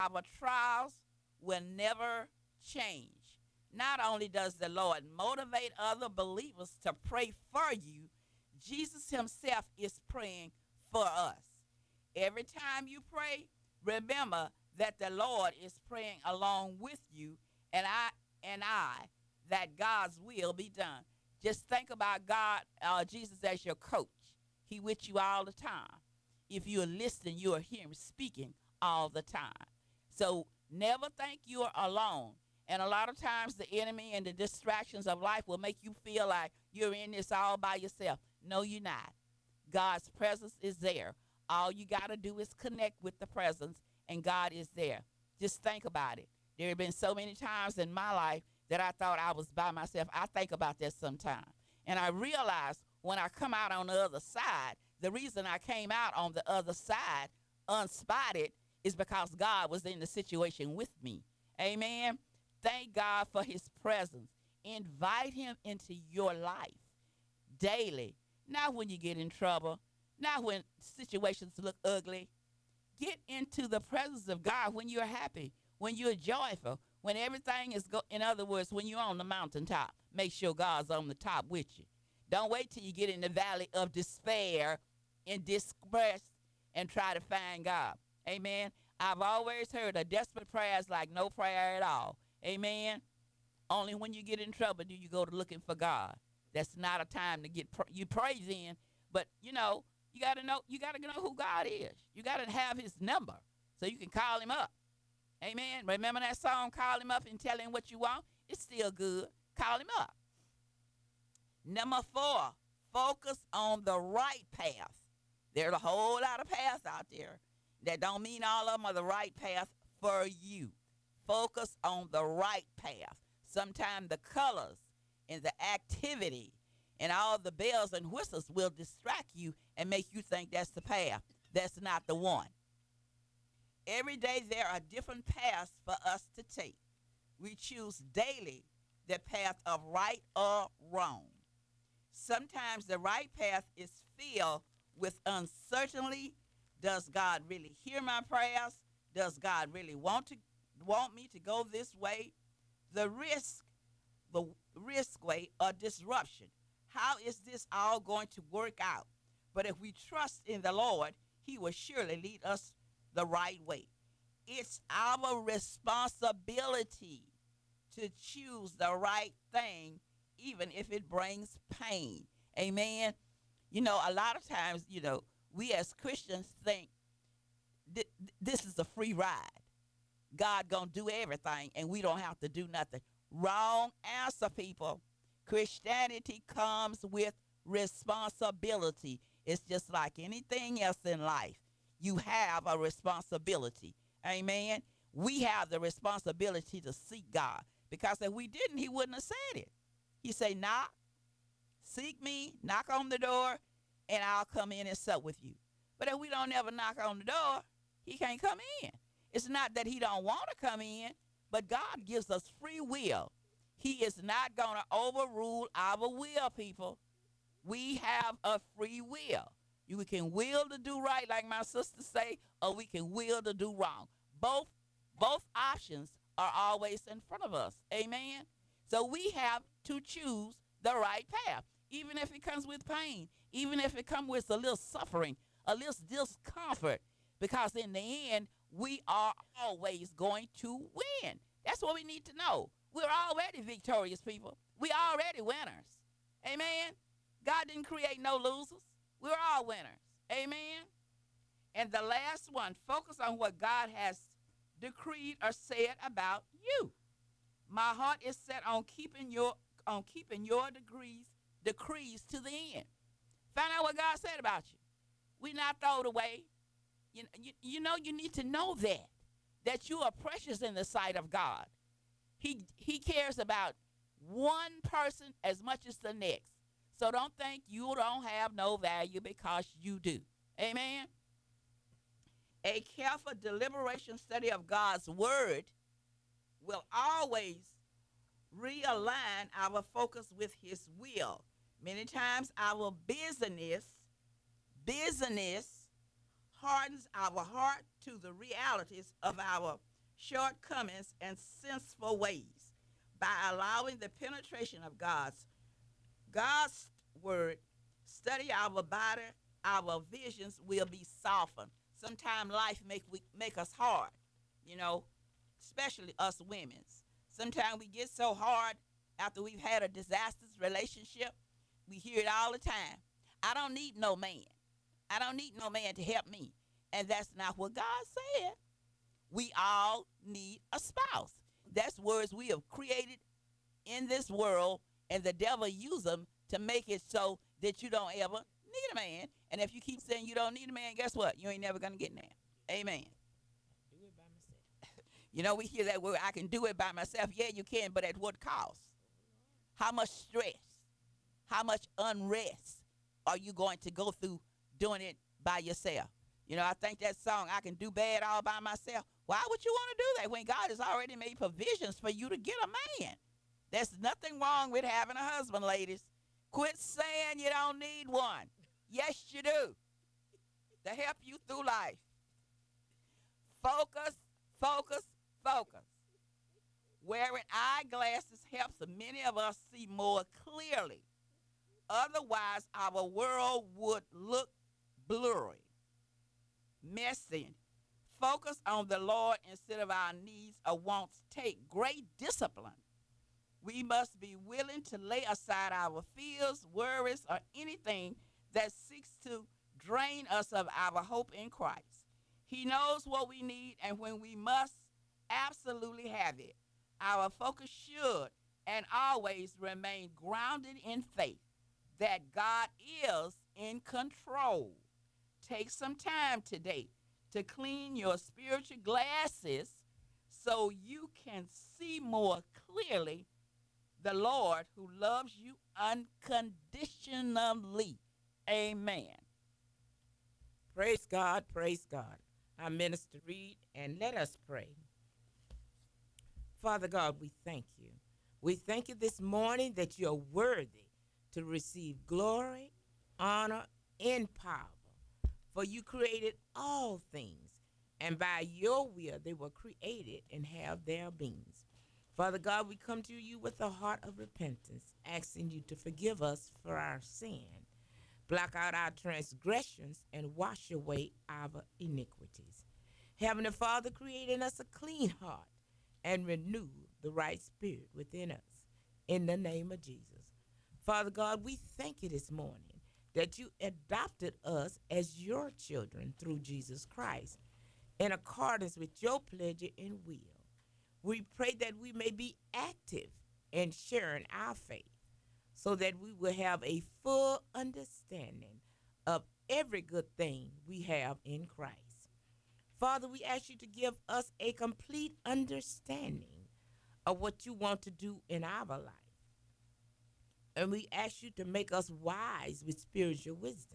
Our trials will never change. Not only does the Lord motivate other believers to pray for you, Jesus himself is praying for us. Every time you pray, remember that the Lord is praying along with you and I that God's will be done. Just think about God, Jesus as your coach. He with you all the time. If you're listening, you'll hear him speaking all the time. So never think you're alone. And a lot of times the enemy and the distractions of life will make you feel like you're in this all by yourself. No, you're not. God's presence is there. All you got to do is connect with the presence, and God is there. Just think about it. There have been so many times in my life that I thought I was by myself. I think about that sometimes. And I realize when I come out on the other side, the reason I came out on the other side unspotted is because God was in the situation with me. Amen. Thank God for his presence. Invite him into your life daily. Not when you get in trouble, not when situations look ugly. Get into the presence of God when you're happy, when you're joyful, when everything is in other words, when you're on the mountaintop. Make sure God's on the top with you. Don't wait till you get in the valley of despair and distress and try to find God. Amen. I've always heard a desperate prayer is like no prayer at all. Amen. Only when you get in trouble do you go to looking for God. That's not a time to get you praise in, but you got to know who God is. You got to have his number so you can call him up. Amen. Remember that song, Call Him Up and Tell Him What You Want? It's still good. Call him up. Number 4, focus on the right path. There's a whole lot of paths out there. That don't mean all of them are the right path for you. Focus on the right path. Sometimes the colors and the activity and all the bells and whistles will distract you and make you think that's the path. That's not the one. Every day there are different paths for us to take. We choose daily the path of right or wrong. Sometimes the right path is filled with uncertainty. Does God really hear my prayers? Does God really want me to go this way? The risk way or disruption. How is this all going to work out? But if we trust in the Lord, he will surely lead us the right way. It's our responsibility to choose the right thing, even if it brings pain. Amen. A lot of times, we as Christians think this is a free ride. God gonna do everything, and we don't have to do nothing. Wrong answer, people. Christianity comes with responsibility. It's just like anything else in life. You have a responsibility. Amen. We have the responsibility to seek God, because if we didn't, he wouldn't have said it. He say, knock, seek me, knock on the door, and I'll come in and sup with you. But if we don't ever knock on the door, he can't come in. It's not that he don't want to come in, but God gives us free will. He is not going to overrule our will, people. We have a free will. We can will to do right, like my sister say, or we can will to do wrong. Both options are always in front of us. Amen. So we have to choose the right path, even if it comes with pain, even if it comes with a little suffering, a little discomfort, because in the end, we are always going to win. That's what we need to know. We're already victorious, people. We're already winners. Amen. God didn't create no losers. We're all winners. Amen. And the last one, focus on what God has decreed or said about you. My heart is set on keeping your decrees to the end. Find out what God said about you. We not throw it away. You need to know that you are precious in the sight of God. He cares about one person as much as the next. So don't think you don't have no value, because you do. Amen. A careful deliberation study of God's word will always realign our focus with his will. Many times our business hardens our heart to the realities of our shortcomings, and sinful ways. By allowing the penetration of God's word, study our body, our visions will be softened. Sometimes life make us hard, you know, especially us women. Sometimes we get so hard after we've had a disastrous relationship. We hear it all the time. I don't need no man. I don't need no man to help me. And that's not what God said. We all need a spouse. That's words we have created in this world, and the devil use them to make it so that you don't ever need a man. And if you keep saying you don't need a man, guess what? You ain't never going to get there. Amen. Do it by myself. You know, we hear that word, I can do it by myself. Yeah, you can, but at what cost? How much stress? How much unrest are you going to go through doing it by yourself? You know, I think that song, I can do bad all by myself. Why would you want to do that when God has already made provisions for you to get a man? There's nothing wrong with having a husband, ladies. Quit saying you don't need one. Yes, you do. To help you through life. Focus, focus, focus. Wearing eyeglasses helps many of us see more clearly. Otherwise, our world would look blurry, messy. Focus on the Lord instead of our needs or wants take great discipline. We must be willing to lay aside our fears, worries, or anything that seeks to drain us of our hope in Christ. He knows what we need and when we must absolutely have it. Our focus should and always remain grounded in faith that God is in control. Take some time today to clean your spiritual glasses so you can see more clearly the Lord who loves you unconditionally. Amen. Praise God, praise God. Our minister read and let us pray. Father God, we thank you. We thank you this morning that you're worthy to receive glory, honor, and power. For you created all things, and by your will they were created and have their beings. Father God, we come to you with a heart of repentance, asking you to forgive us for our sin, block out our transgressions, and wash away our iniquities. Heavenly Father, create in us a clean heart and renew the right spirit within us. In the name of Jesus. Father God, we thank you this morning that you adopted us as your children through Jesus Christ in accordance with your pleasure and will. We pray that we may be active in sharing our faith so that we will have a full understanding of every good thing we have in Christ. Father, we ask you to give us a complete understanding of what you want to do in our life. And we ask you to make us wise with spiritual wisdom.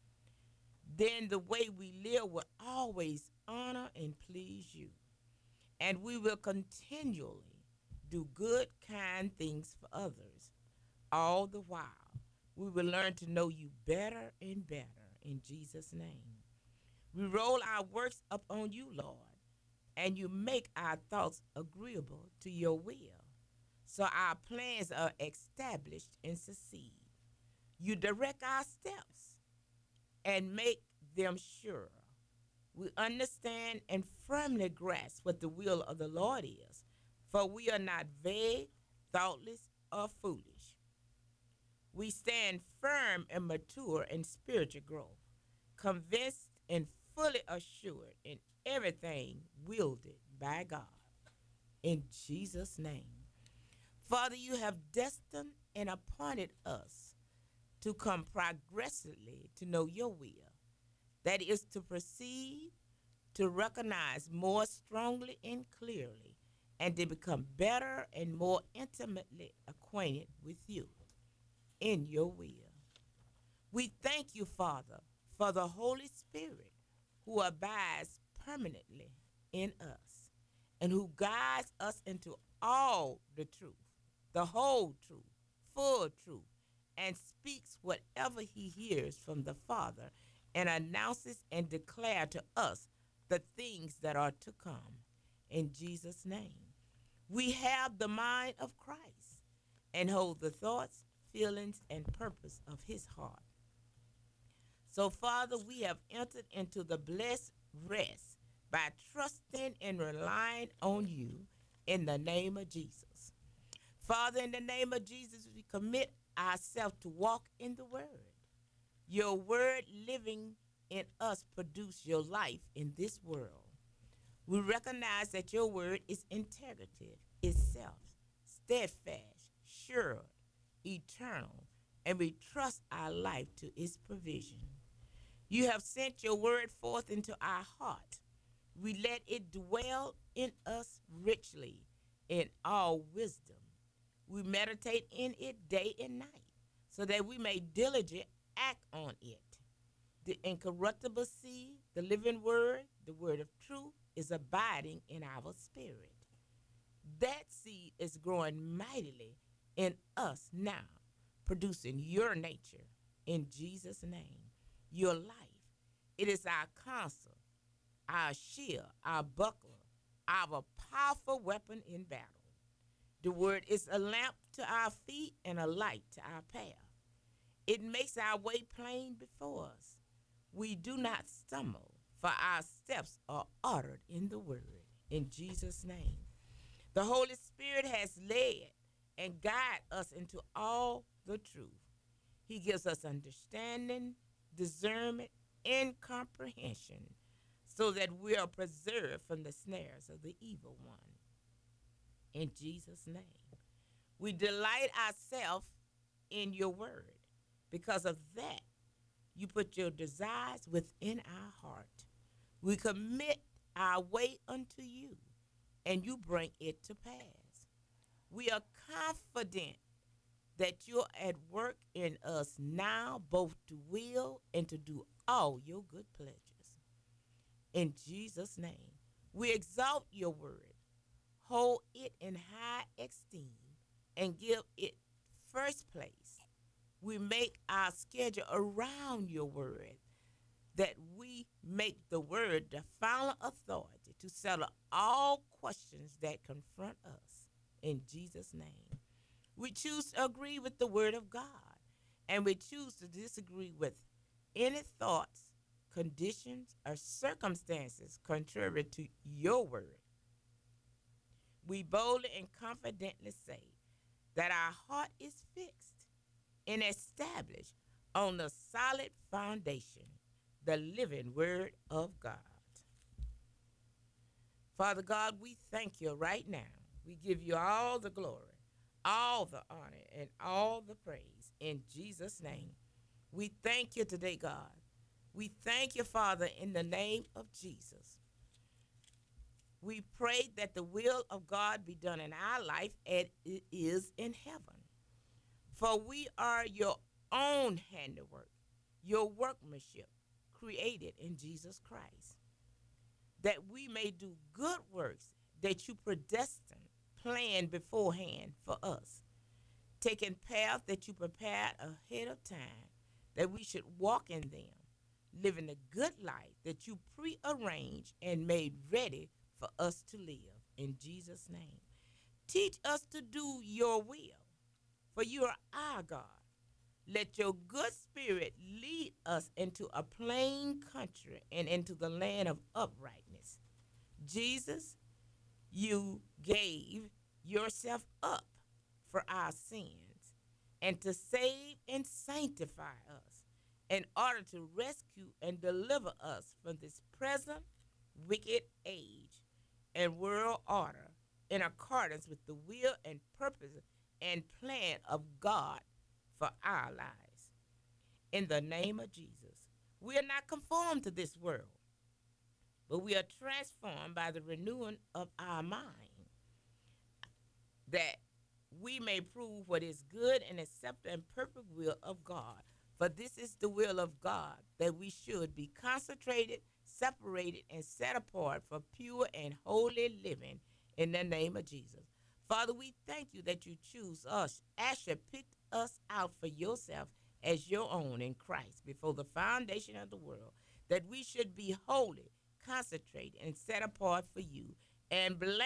Then the way we live will always honor and please you. And we will continually do good, kind things for others. All the while, we will learn to know you better and better in Jesus' name. We roll our works upon you, Lord, and you make our thoughts agreeable to your will. So our plans are established and succeed. You direct our steps and make them sure. We understand and firmly grasp what the will of the Lord is, for we are not vague, thoughtless, or foolish. We stand firm and mature in spiritual growth, convinced and fully assured in everything wielded by God. In Jesus' name. Father, you have destined and appointed us to come progressively to know your will. That is to proceed, to recognize more strongly and clearly, and to become better and more intimately acquainted with you in your will. We thank you, Father, for the Holy Spirit who abides permanently in us and who guides us into all the truth, the whole truth, full truth, and speaks whatever he hears from the Father and announces and declare to us the things that are to come. in Jesus' name. We have the mind of Christ and hold the thoughts, feelings, and purpose of his heart. So, Father, we have entered into the blessed rest by trusting and relying on you in the name of Jesus. Father, in the name of Jesus, we commit ourselves to walk in the word. Your word living in us produce your life in this world. We recognize that your word is integrative, itself, steadfast, sure, eternal, and we trust our life to its provision. You have sent your word forth into our heart. We let it dwell in us richly in all wisdom. We meditate in it day and night so that we may diligently act on it. The incorruptible seed, the living word, the word of truth, is abiding in our spirit. That seed is growing mightily in us now, producing your nature in Jesus' name, your life. It is our counsel, our shield, our buckler, our powerful weapon in battle. The word is a lamp to our feet and a light to our path. It makes our way plain before us. We do not stumble, for our steps are ordered in the word. In Jesus' name. The Holy Spirit has led and guided us into all the truth. He gives us understanding, discernment, and comprehension so that we are preserved from the snares of the evil one. In Jesus' name. We delight ourselves in your word. Because of that, you put your desires within our heart. We commit our way unto you, and you bring it to pass. We are confident that you're at work in us now, both to will and to do all your good pleasures. In Jesus' name, we exalt your word, hold it in high esteem, and give it first place. We make our schedule around your word, that we make the word the final authority to settle all questions that confront us. In Jesus' name. We choose to agree with the word of God, and we choose to disagree with any thoughts, conditions, or circumstances contrary to your word. We boldly and confidently say that our heart is fixed and established on the solid foundation, the living word of God. Father God, we thank you right now. We give you all the glory, all the honor, and all the praise in Jesus' name. We thank you today, God. We thank you, Father, in the name of Jesus. We pray that the will of God be done in our life as it is in heaven. For we are your own handiwork, your workmanship, created in Jesus Christ, that we may do good works that you predestined, planned beforehand for us, taking paths that you prepared ahead of time, that we should walk in them, living a good life that you prearranged and made ready for us to live. In Jesus' name. Teach us to do your will, for you are our God. Let your good spirit lead us into a plain country and into the land of uprightness. Jesus, you gave yourself up for our sins and to save and sanctify us in order to rescue and deliver us from this present wicked age and world order in accordance with the will and purpose and plan of God for our lives. In the name of Jesus, we are not conformed to this world, but we are transformed by the renewing of our mind, that we may prove what is good and acceptable and perfect will of God. For this is the will of God, that we should be consecrated, separated, and set apart for pure and holy living in the name of Jesus. Father, we thank you that you choose us, as you picked us out for yourself as your own in Christ before the foundation of the world, that we should be holy, concentrated, and set apart for you, and bless